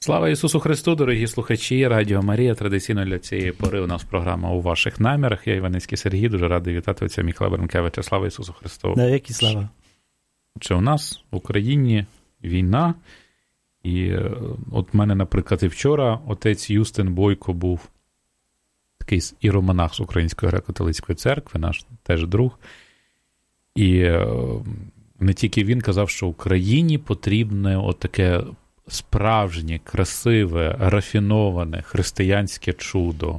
Слава Ісусу Христу, дорогі слухачі, Радіо Марія. Традиційно для цієї пори у нас програма «У ваших намірах». Я Іваницький Сергій, дуже радий вітати отця Михайла Беренкевича. Слава Ісусу Христу. Навіки слава. Чи у нас в Україні війна, і от в мене, наприклад, і вчора отець Юстин Бойко був такий іеромонах з Української греко-католицької церкви, наш теж друг. І не тільки він казав, що Україні потрібне отаке справжнє, красиве, рафіноване християнське чудо.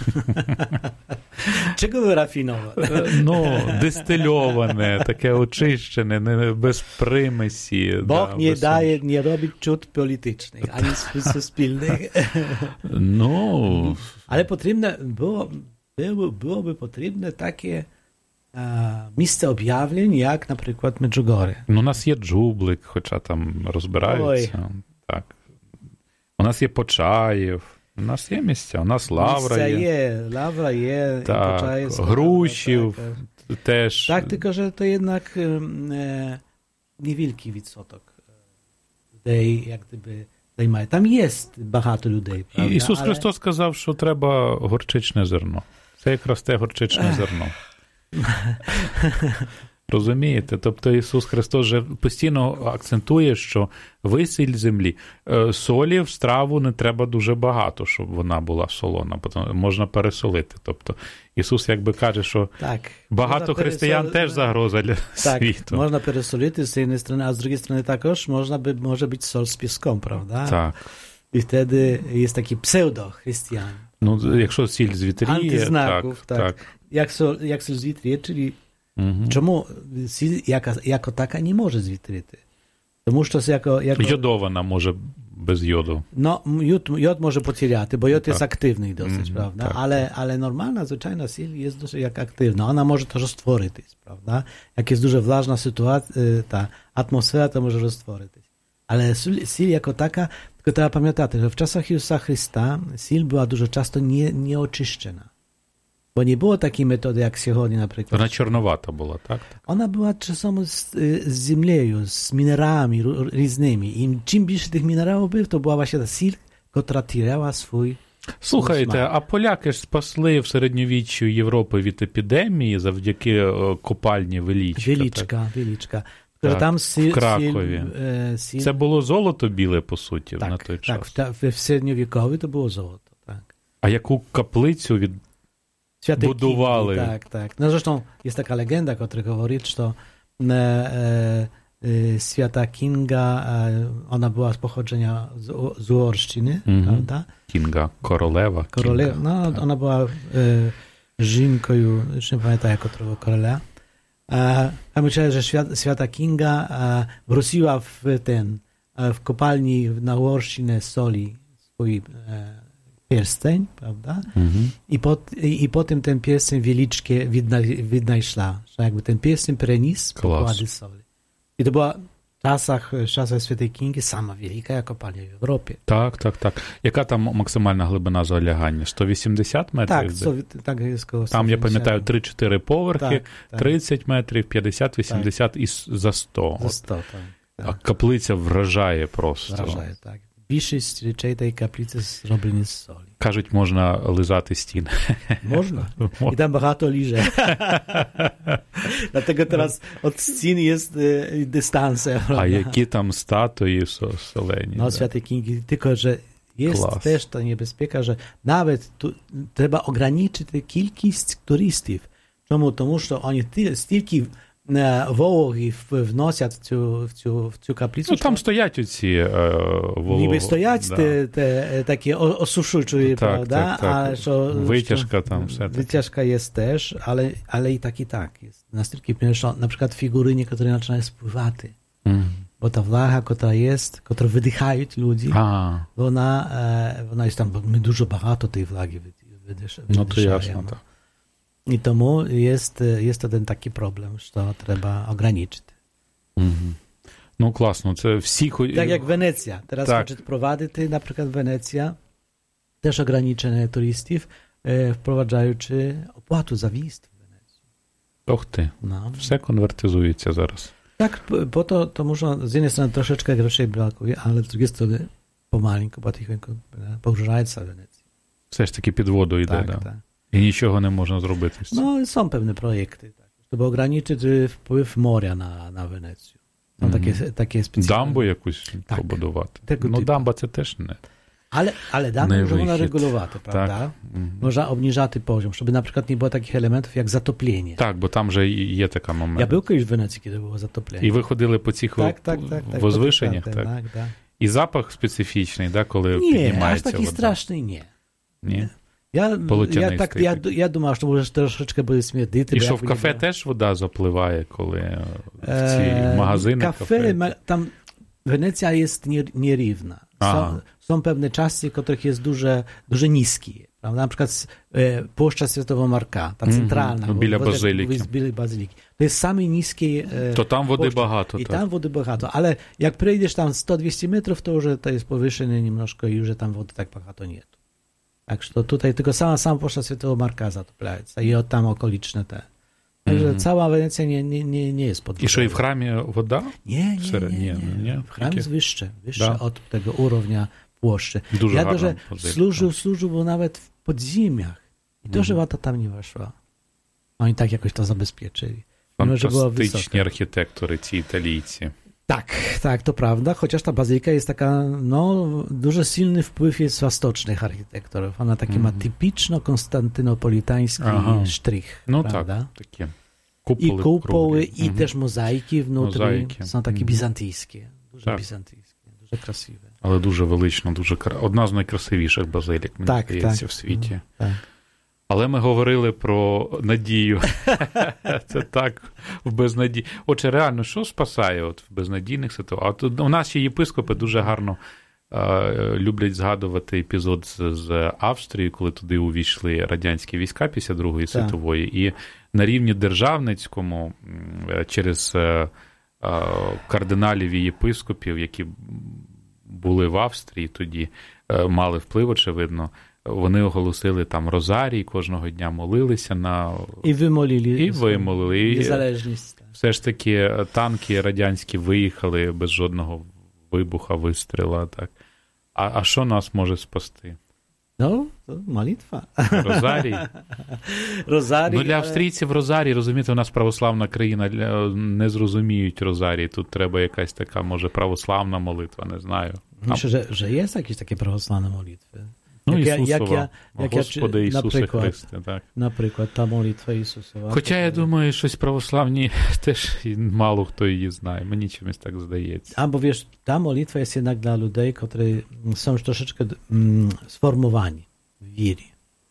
Чого ви рафіноване? Ну, дистильоване, таке очищене, не без примесі. Бог не робить чуд політичних, ані суспільних. Ну... Але потрібне, було би потрібне таке місце об'явлень, як, наприклад, Меджугор'я. Ну, у нас є Джублик, хоча там розбираються. Ой. Так. У нас є Почаєв, у нас є місця, у нас Лавра є. Лавра є, так, Почаєв. Грушів теж. Так, тільки що то jednak невеликий відсоток людей, як тебе займає. Там є багато людей, правда? Ісус Христос сказав, що треба горчичне зерно. Це якраз те горчичне зерно. Розумієте? Тобто Ісус Христос же постійно акцентує, що ви сіль землі. Солі в страву не треба дуже багато, щоб вона була солона, можна пересолити. Тобто Ісус якби каже, що так, багато християн теж загроза для світу. Так, можна пересолити з цієї сторони, а з іншої сторони також може бути соль з піском, правда? Так. І тоді є такі псевдохристияни. Ну, якщо сіль звітріє, антизнаків, так. Як соль звітріє, czyli чому сіль як така не може звітрити? Тому що йодована може без йоду. Ну, йод може потеряти, бо йод є активний досить, правда? Але нормальна, звичайна сіль є досить як активна. Вона може теж розтворитись, правда? Як є дуже влажна ситуація, та атмосфера, то може розтворитись. Але сіль як така, tylko треба пам'ятати, що в часах Ісуса Христа сіль була дуже часто не очищена. Бо не було такої методи, як сьогодні, наприклад. Вона чорновата була, так? Вона була часом з землею, з мінералами різними. І чим більше тих мінералів був, то була właśnie та сіль, котра теряла свій Слухайте, смак. А поляки ж спасли в середньовіччю Європи від епідемії завдяки копальні Велічка. Велічка. Так, там в Кракові. Сіль... Це було золото біле, по суті, так, на той час. Так, в середньовікові то було золото, так. А яку каплицю будували? Так. No zresztą jest taka legenda, która mówi, że Święta Kinga, ona była z pochodzenia z Uorszczyny, prawda? Kinga, korолева. No, ona była żynką, już nie pamiętam jako tego króla. A myślę, że Święta Kinga wróciła w kopalni na Uorszczynę soli swój pierścień, prawda? I potem ten pierścień Wieliczkie wynajszła, że jakby ten pierścień przenisł pokłady soli. I to była w czasach Świętej Kingi sama wielka kopalnia w Europie. Так. Яка там максимальна глибина залягання? 180 метрів? Так, є коло 180. Там, я пам'ятаю, 3-4 поверхи, 30 метрів, 50, 80 і за 100. За 100, так. А каплиця вражає просто. Вражає, так. Більшість речей тієї каплиці зроблені з солі. Кажуть, можна лизати стіни. Можна. І там багато ліже. Dlatego teraz od стін є дистанція. А які там статуї солені. Ну, Святої Kingi, тільки, що є теж та небезпека, що навіть треба ограничити кількість туристів. Чому? Тому що вони стільки вологи вносять в цю каплицю. Ну, там стоять оці вологи. Ніби стоять такі осушуючі, правда? Так. Витяжка там все. Витяжка є теж, але і так є. Настільки, що, наприклад, фігури niektóre починають спливати. Bo ta wlacha, która wydychaють люди, вона є там, ми дуже багато тієї влаги видишаємо. Ну, то ясно, так. I tomu jest ten taki problem, що треба ограничити. Ну, класно. Це всі... Так, як Венеція. Зараз хочуть впровадити, наприклад, Венеція, теж ограничення туристів, впроваджаючи оплату за в'їзд в Венецію. Ох ти. Все конвертизується зараз. Так, тому що з однієї сторони трошечки грошей бракує, але з іншої сторони помаленьку, потихеньку погружається Венеція. Все ж таки під воду йде, Так, да? так. І нічого не можна зробити з цим. No, są pewne projekty, tak, żeby ograniczyć wpływ morza na Wenecję. Są takie specjalne... Дамбу якусь побудувати. Tego Ну, typu. дамба це теж не. Ale дамбу Не вже можна вихід. регулювати, правда? Так. Мгм. Можна обніжати poziom, щоб, наприклад, не було таких елементів, як затоплення. Так, бо там же є така момент. Я був колись в Венеції, коли було затоплення. І ви ходили по цих возвишеннях, так? Да. І запах специфічний, да, коли Ні, аж піднімається такий вода. страшний ні. Ні? Я думав, що може трошки смердити. І що в кафе теж вода запливає, коли в ці магазини, кафе? Там Wenecja jest nierówna. Są pewne czasy, których jest duże niskie. Prawda? Na przykład Puszcza Świętego Marka, ta centralna. Біля базиліки. Біля базиліки. To jest same niskie То там води багато. I так. tam wody багато. Ale jak przejdziesz tam 100-200 metrów, to już to jest powyższenie немножко i już tam wody tak багато nie. Także tutaj tylko sama Puszcza Świętego Marka zatopляється i od tam okoliczne te. Także cała Wenecja nie jest pod wodą. І що, і в храмі вода? Nie. W Chram jest wyższy Da. od tego urownia płoszczy. Дуже Ja гарно że базиліка. służył był nawet w podziemiach. I to, że woda tam nie weszła. Oni tak jakoś to zabezpieczyli. Mimo, że była Фантастичні wysoka. архітектори, ці італійці. Tak, to prawda, chociaż ta bazylika jest taka, dużo silny wpływ jest wschodnich architektorów. Ona taki ma typiczno-konstantynopolitański sztrych, Ну prawda? так, такі. I kupoły, круглі. i też mozaiki wnutri Mozaiki. są takie bizantyjskie, duże Tak. bizantyjskie, duże krasiwe. Але дуже велично, одна з найкрасивіших базилік, мені здається, в світі. Tak. Але ми говорили про надію. Це так, в безнадії. Отже, реально, що спасає от в безнадійних ситуаціях? У нас ще єпископи дуже гарно люблять згадувати епізод з Австрії, коли туди увійшли радянські війська після Другої світової. І на рівні державницькому через кардиналів і єпископів, які були в Австрії тоді, мали вплив, очевидно, вони оголосили там розарій, кожного дня молилися на... І вимолили. Незалежність. Все ж таки танки радянські виїхали без жодного вибуха, вистріла. Так. А що нас може спасти? No, to молитва. Розарій? Розарій. Ну, для австрійців розарій, розумієте, у нас православна країна, не зрозуміють розарій. Тут треба якась така, може, православна молитва, не знаю. Myślę, że jest jakieś takie prawosławne modlitwy. Ну, Ісусова, Господи Ісусе Христе, так. Наприклад, та молитва Ісусова. Хоча, я думаю, щось православні теж мало хто її знає. Мені чимось так здається. Albo wiesz, ta modlitwa jest jednak dla ludzi, którzy są już troszeczkę sformowani w wierze.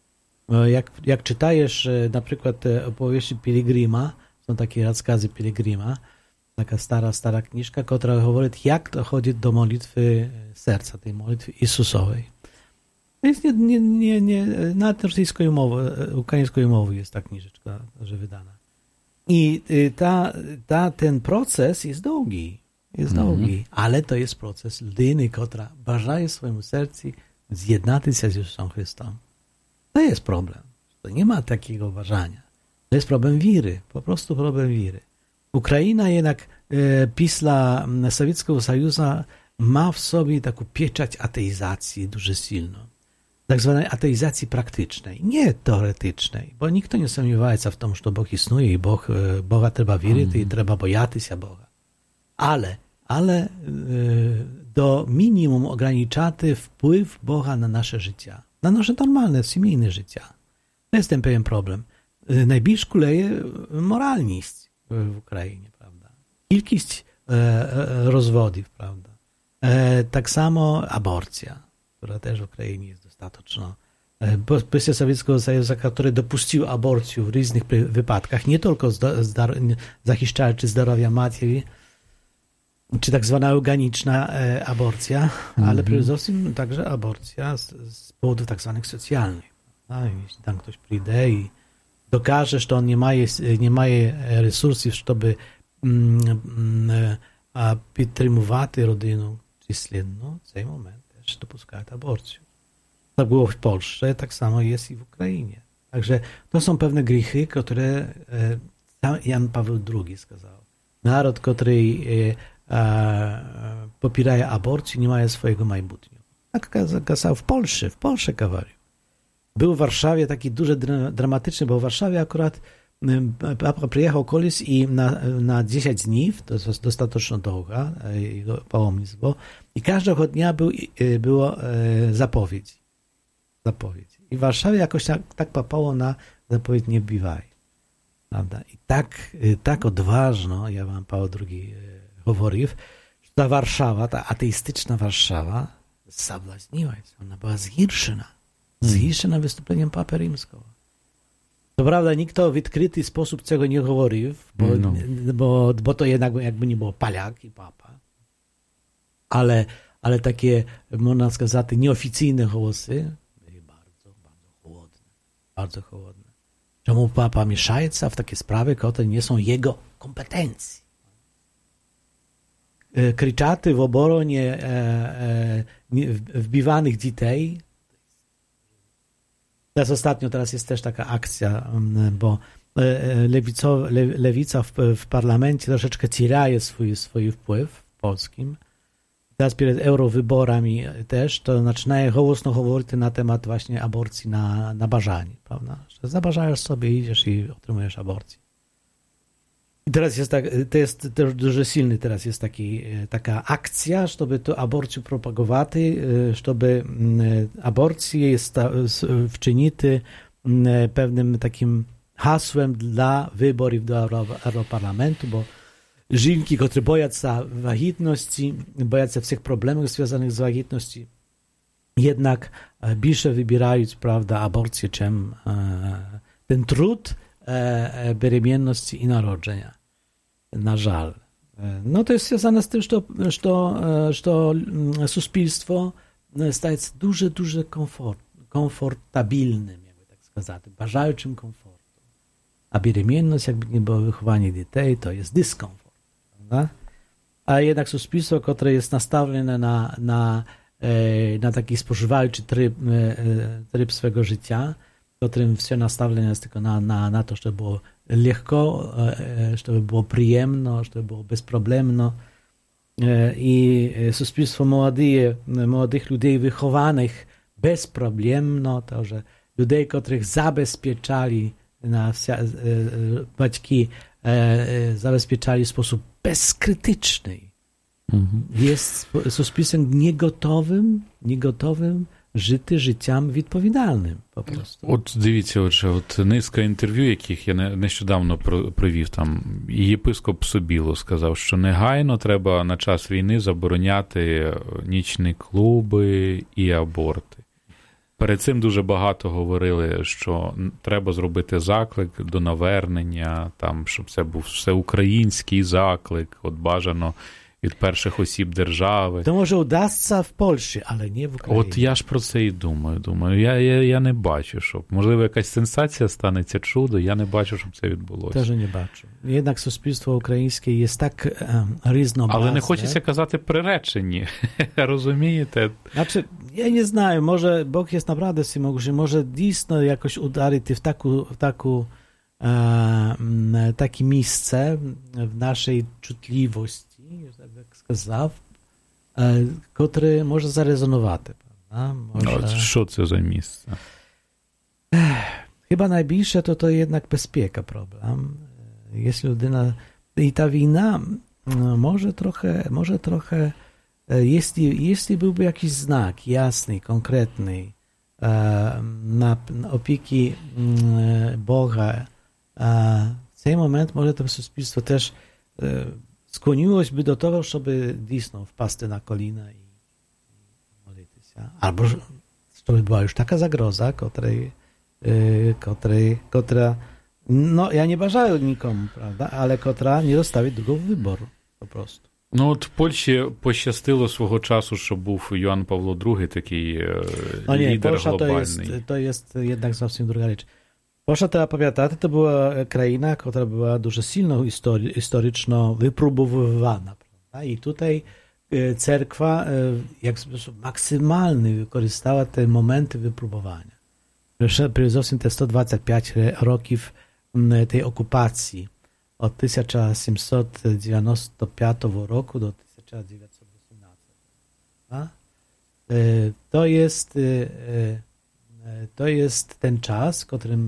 Jak czytajesz na przykład opowieści Piligryma, są takie rozkazy Piligryma, taka stara kniżka, która mówi, jak dochodzić do modlitwy serca, tej modlitwy Jezusowej. To jest na rosyjskiej mowie, ukraińskiej mowie jest ta kniżeczka, że wydana. I ten proces jest długi, ale to jest proces ludiny, która bажає swojemu sercu zjednać się z Jezusem Chrystusem. To jest problem. To nie ma takiego ważania. To jest problem wiry, po prostu problem wiry. Ukraina jednak pisla Sowieckiego Sojuszu ma w sobie taką pieczać ateizacji дуже silną. Tak zwanej ateizacji praktycznej, nie teoretycznej, bo nikt nie sądziewa w tym, że Bóg istnieje i Boga trzeba wierzyć i trzeba bojaty się Boga. Ale do minimum ograniczaty wpływ Boga na nasze życie, na nasze normalne, семейne życie. To jest ten pewien problem. Najbliżej kuleje moralność w Ukrainie, prawda? Kilkość rozwodów, prawda? Tak samo aborcja, która też w Ukrainie jest dostateczna. После Sowieckiego Sojuszu, który dopuścił aborcję w różnych wypadkach, nie tylko zahiszczając zdrowia matki, czy tak zwana eugeniczna aborcja, ale przede wszystkim także aborcja z powodów tak zwanych socjalnych. Jeśli tam ktoś przyjdzie i dokaże, że on nie ma resursów, żeby podtrzymywać rodzinę czyslenną, w tym momencie też dopuszczają aborcję. Tak było w Polsce, tak samo jest i w Ukrainie. Także to są pewne grzechy, które Jan Paweł II сказал. Naród, który popiera aborcję, nie ma swojego майбутнього. w Polsce kawalił. Był w Warszawie taki duży, dramatyczny, bo w Warszawie akurat papa przyjechał kiedyś i na 10 dni, to jest dostatecznie długa, jego pałomnictwo, i każdego dnia było zapowiedź. I w Warszawie jakoś tak papało na zapowiedź nie wbivaj. Prawda? I tak odważno, ja wam Paweł II mówił, że ta Warszawa, ta ateistyczna Warszawa zabłaźniła się. Ona była zgirszona wystąpieniem papy rzymskiego. To prawda, nikt w odkryty sposób tego nie mówił, bo to jednak jakby nie było Paliak i papa. Ale takie, można сказать, nieoficjalne głosy były bardzo chłodne. Czemu papa miesza się w takie sprawy, które nie są jego kompetencji? Kryczaty w obronie wbiwanych dzieci. Teraz jest też taka akcja, bo lewica w parlamencie troszeczkę cieraje swój wpływ w polskim. Teraz przed eurowyborami też to zaczynają głośno mówić na temat właśnie aborcji na bażanie, prawda? Że zabarzasz sobie, idziesz i otrzymujesz aborcję. I teraz jest to jest też дуже silny, teraz jest taka akcja, żeby to aborcję propagować, żeby aborcję jest wczynić pewnym takim hasłem dla wyborów do Europarlamentu, bo żynki, które boją się wagitności, boją się wszystkich problemów związanych z wagitnością, jednak bliżej wybierają, prawda, aborcję, czym ten trud беременности i narodzenia. Na żal. No to jest związane z tym, że społeczeństwo staje się duże komfortabilnym, jakby tak сказать, бажаючим komfortu. A беременność, jakby nie było wychowanie dzieci, to jest dyskomfort. Prawda? A jednak społeczeństwo, które jest nastawione na taki spożywający tryb swego życia, w którym wszystko nastawione jest tylko na to, żeby było lekko, żeby było przyjemno, żeby było bezproblemno. I społeczeństwo młodych ludzi wychowanych bezproblemno, to, że ludzi, których zabezpieczali baćki, zabezpieczali w sposób bezkrytyczny. Jest społeczeństwem niegotowym жити життям відповідальним, по-просто. От дивіться, от низка інтерв'ю, яких я нещодавно провів, там єпископ Собіло сказав, що негайно треба на час війни забороняти нічні клуби і аборти. Перед цим дуже багато говорили, що треба зробити заклик до навернення, там, щоб це був всеукраїнський заклик, от бажано від перших осіб держави. To może udasться в Польщі, але не в Україні. От я ж про це і думаю. Я не бачу, щоб, можливо, якась сенсація станеться, чудо, я не бачу, щоб це відбулося. Теж не бачу. Jednak суспільство українське є так різнообразне. Але не хочеться казати приречені, розумієте? Znaczy, ja nie знаю, może Bóg jest naprawdę всемогущий, może дійсно jakoś udarzyć w takie miejsce w naszej czutliwości, jak сказав, котрий може зарезонувати. Що це за місце? Chyba najbliższe to jednak bezpieka problem. Jeśli людина... I ta wina może trochę jeśli byłby jakiś znak jasny, konkretny na opieki Boga, w ten moment może to społeczeństwo też skłoniłoby do tego, żeby dysnął wpaść na kolina i modlić się. Albo żeby była już taka zagroza, która no ja nie bажаю nikomu, prawda, ale która nie zostawi drugiego wyboru, po prostu. Ну, от в Польщі пощастило свого часу, що був Йоанн Павло II, такий лідер глобальний. To jest jednak zupełnie druga rzecz. Polsza, trzeba pamiętać, to była kraina, która była dużo silno historyczno wypróbowywana. Prawda? I tutaj cerkwa jak w sposób maksymalny wykorzystała te momenty wypróbowania. Przede te 125 roków tej okupacji od 1795 roku do 1918. to jest ten czas, w którym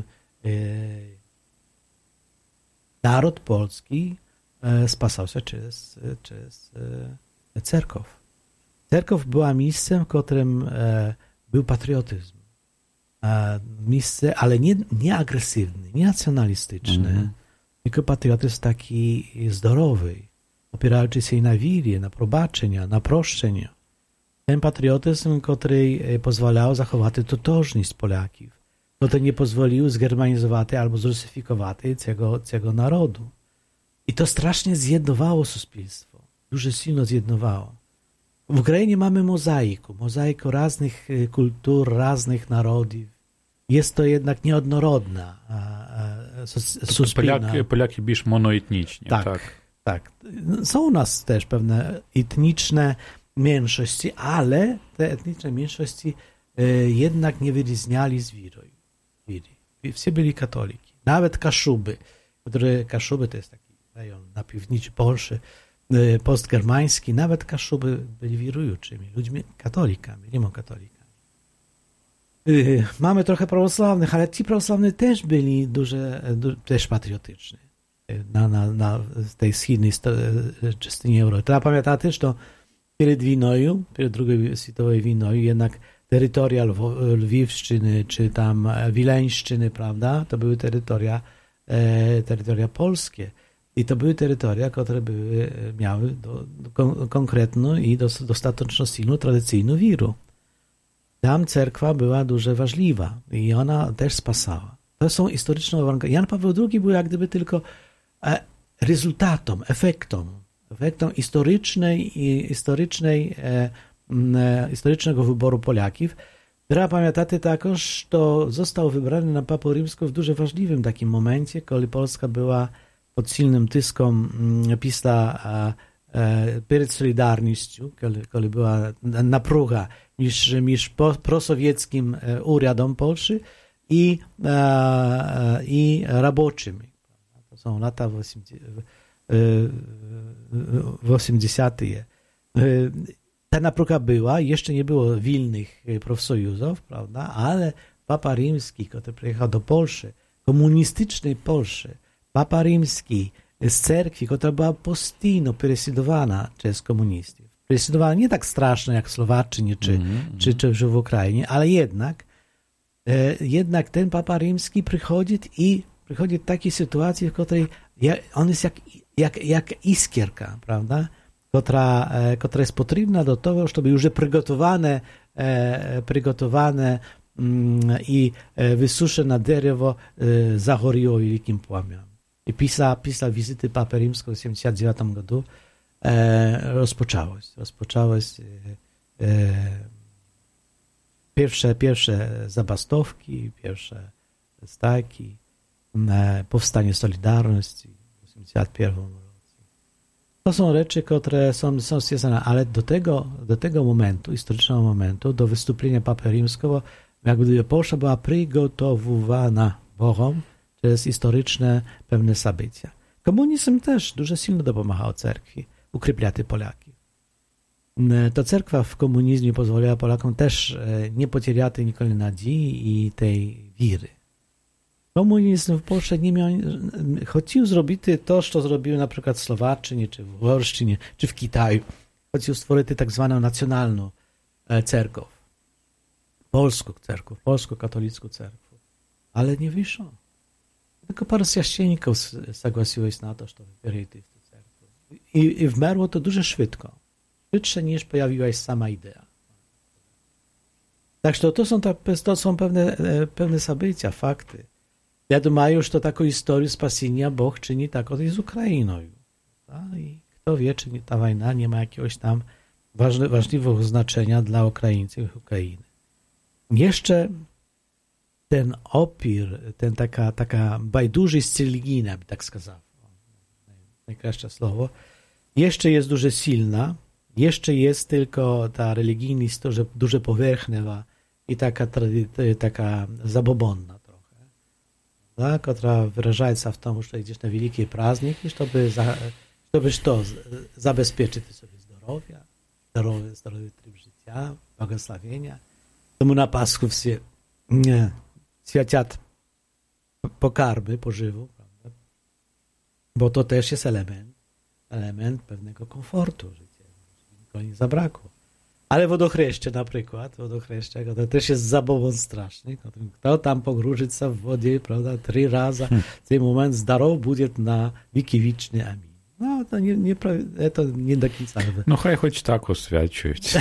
naród polski spasał się przez cerkow. Cerkow była miejscem, w którym był patriotyzm. Miejsce, ale nie agresywny, nie nacjonalistyczny, tylko patriotyzm taki zdrowy, opierający się na wierze, na probaczeniu, na proszczeniu. Ten patriotyzm, który pozwalał zachować totożność Polaków, który nie pozwolił zgermanizować albo zrusyfikować całego narodu. I to strasznie zjednowało społeczeństwo, дуже silno zjednowało. W Ukrainie mamy mozaikę różnych kultur, różnych narodów. Jest to jednak nieodnorodna suspilna. Polaki більш monoetniczni. Tak. Są u nas też pewne etniczne mniejszości, ale te etniczne mniejszości jednak nie wyróżniali z wiry. Wszyscy byli katoliki. Nawet Kaszuby, Kaszuby to jest taki rejon na piwnicy Polszy, postgermański, nawet Kaszuby byli wirującymi ludźmi, katolikami, rimokatolikami. Mamy trochę prawosławnych, ale ci prawosławni też byli też patriotyczni na tej wschodniej części Europy. Trzeba pamiętać, że przed II światowej wojną, jednak terytoria Lwiwszczyny, czy tam Wileńszczyny, prawda, to były terytoria polskie. I to były terytoria, które miały konkretną i dostateczną silną, tradycyjną wiarę. Tam cerkwa była dużo ważliwa i ona też spasała. To są historyczne awangardy. Jan Paweł II był jak gdyby tylko rezultatem, efektem historycznego wyboru Polaków. Trzeba pamiętać także, że został wybrany na papę rzymską w dużo ważliwym takim momencie, kiedy Polska była pod silnym tyskiem pisla przed Solidarnością, kiedy była napruga między prosowieckim uradem Polski i roboczymi. To są lata 80. Ta napruga była, jeszcze nie było wilnych profsojuzów, prawda, ale Papa Rzymski, który przyjechał do Polski, komunistycznej Polski, Papa Rzymski z cerkwi, która była postійно prześladowana przez komunistów. Prześladowana nie tak strasznie jak w Słowacji czy w Ukrainie, ale jednak ten Papa Rzymski przychodzi w takiej sytuacji, w której on jest jak iskierka, prawda? Która jest potrzebna do tego, żeby już przygotowane i wysuszone drzewo zagoriło wielkim płomieniem. I pisla wizyty Papy Rzymskiego w 1979 roku rozpoczęłaś pierwsze zabastówki, pierwsze stajki, powstanie Solidarności w 1981 roku. To są rzeczy, które są związane, ale do tego momentu, historycznego momentu, do wystąpienia Papy Rzymskiego, jak gdyby Polska była przygotowywana Bogom przez historyczne pewne zdarzenia. Komunizm też dużo silno dopomagał cerkwi, ukrypiać Polaków. Ta cerkwa w komunizmie pozwoliła Polakom też nie pocierać nigdy nadziei i tej wiry. Komunizm w Polsce nie miał, chciał zrobić to, co zrobił na przykład w Słowacji, czy w Włoszczyźnie, czy w Kitaju. Chciał stworzyć tak zwaną nacjonalną cerkiew. Polsko-katolicką cerkiew. Ale nie wyszło. Tylko parę święcenników zagłosiło się na to, że wybierali tę cerkiew. I wmerło to dużo szybko. Szybciej niż pojawiła się sama idea. Także to są pewne zdarzenia, fakty. Ja думаю, że taką historię spasienia Bóg czyni tak i z Ukrainą. I kto wie, czy ta wojna nie ma jakiegoś tam ważnego znaczenia dla Ukraińców i Ukrainy. Jeszcze ten opór, taka bajdurzyść religijna, by tak сказав, najkraszcze słowo, jeszcze jest dużo silna, jeszcze jest tylko ta religijność dużo powierzchnia i taka zabobonna. Która wyraża się w tym, że idziesz na wielki праздник i żeby zabezpieczyć sobie zdrowie tryb życia. життя, благословення. Тому на Пасху всі святять покарми, поживу, правда? Бо то теж є елемент певного комфорту життя. Ніколи не забраку. Але водохреща, наприклад, to też jest zabawą straszny. Kto tam pogrużyca w wodzie, prawda, 3 razy, ten moment zdrow będzie na wieki wieczny. Amin. No, to nie do końca. Ну, хай хоч так освячують.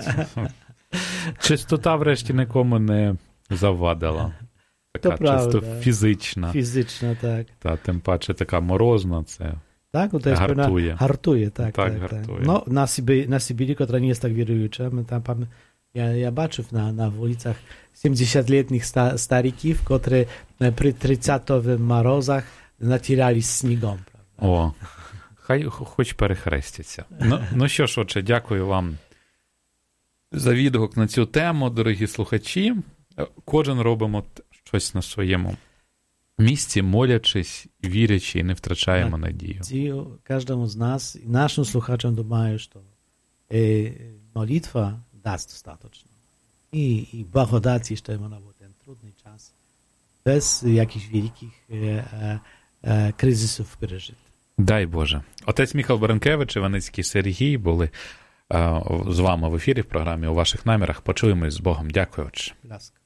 Чистота врешті нікому не завадила. Така чисто фізична. Фізична, так. Та, тим паче така морозна, це tak, to jest hartuje, tak. Hartuje. No, na Sybiri, która nie jest tak wierująca, my tam, ja baczę na ulicach 70-letnich starików, które przy 30-owym mорозах natierali снігом, правда. О, хай хоч перехрестяться. Ну що ж, отже, дякую вам за відгук на цю тему, дорогі слухачі. Кожен робимо щось на своєму місці, молячись, вірячи і не втрачаємо надію. Кожному з нас, і нашим слухачам, думаю, що молитва дасть достатньо. І благодаті, що йому на ten trudny czas, без якихось великих кризисів пережити. Дай Боже. Отець Міхал Баранкевич, Іваницький Сергій були з вами в ефірі в програмі «У ваших намірах». Почуємось з Богом. Дякую, отче. Ласка.